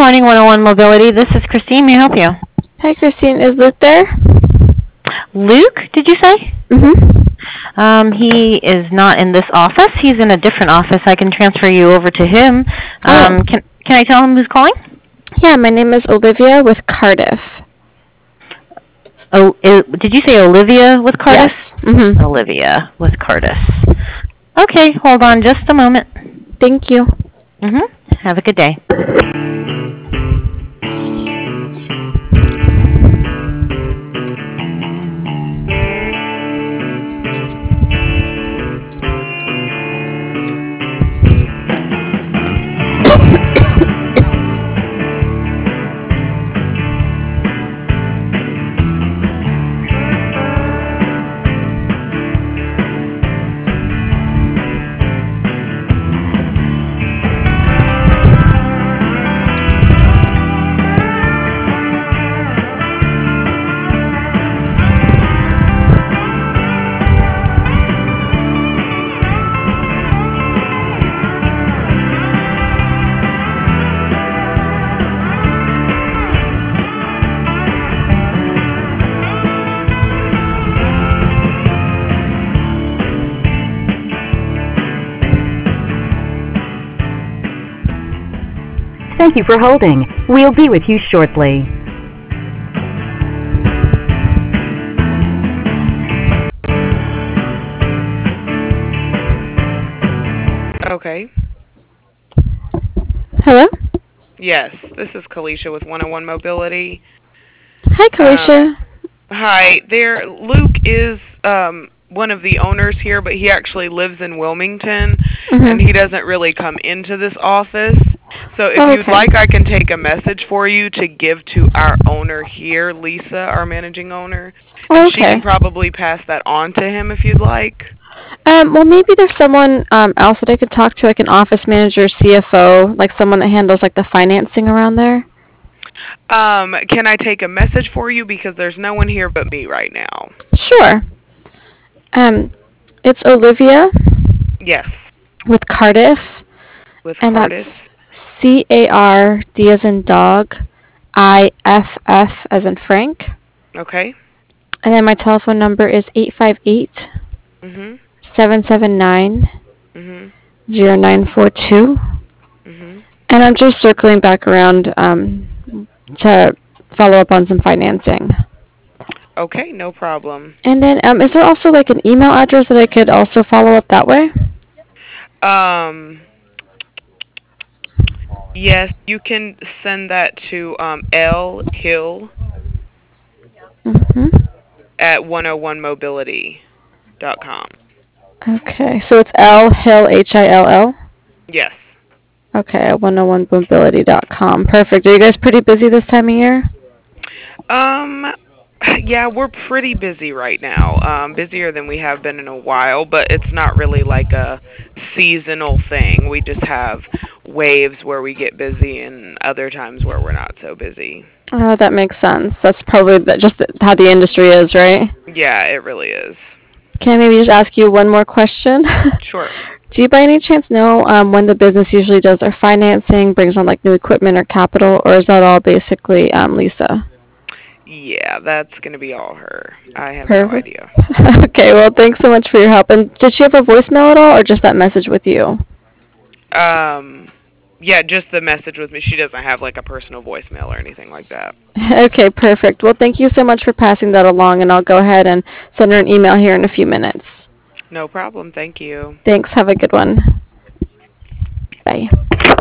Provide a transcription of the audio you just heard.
morning, 101 Mobility. This is Christine. May I help you? Hi, Christine. Is Luke there? Luke, did you say? Mm-hmm. He is not in this office. He's in a different office. I can transfer you over to him. Oh. Can I tell him who's calling? Yeah, my name is Olivia with Cardiff. Oh, did you say Olivia with Cardiff? Yes. Mm-hmm. Olivia with Cardiff. Okay, hold on just a moment. Thank you. Have a good day. Thank you for holding. We'll be with you shortly. Okay. Hello? Yes, this is Kalisha with 101 Mobility. Hi, Kalisha. Hi there. Luke is one of the owners here, but he actually lives in Wilmington, and he doesn't really come into this office. So if you'd like, I can take a message for you to give to our owner here, Lisa, our managing owner. And she can probably pass that on to him if you'd like. Well, maybe there's someone else that I could talk to, like an office manager, CFO, like someone that handles like the financing around there. Can I take a message for you, because there's no one here but me right now? Sure. It's Olivia. Yes. With Cardiff. And that's C-A-R-D as in dog, I-F-F as in Frank. Okay. And then my telephone number is 858 779 0942. And I'm just circling back around to follow up on some financing. Okay, no problem. And then is there also like an email address that I could also follow up that way? Yes, you can send that to L Hill at 101mobility.com. Okay, so it's L Hill, Hill? Yes. Okay, at 101mobility.com. Perfect. Are you guys pretty busy this time of year? Yeah, we're pretty busy right now. Busier than we have been in a while, but it's not really like a seasonal thing. We just have waves where we get busy and other times where we're not so busy. Oh, that makes sense. That's probably just how the industry is, right? Yeah, it really is. Can I maybe just ask you one more question? Sure. Do you by any chance know when the business usually does their financing, brings on like new equipment or capital, or is that all basically Lisa? Yeah, that's going to be all her. I have no idea. Okay, well, thanks so much for your help. And did she have a voicemail at all, or just that message with you? Yeah, just the message with me. She doesn't have like a personal voicemail or anything like that. Okay, perfect. Well, thank you so much for passing that along, and I'll go ahead and send her an email here in a few minutes. No problem. Thank you. Thanks. Have a good one. Bye.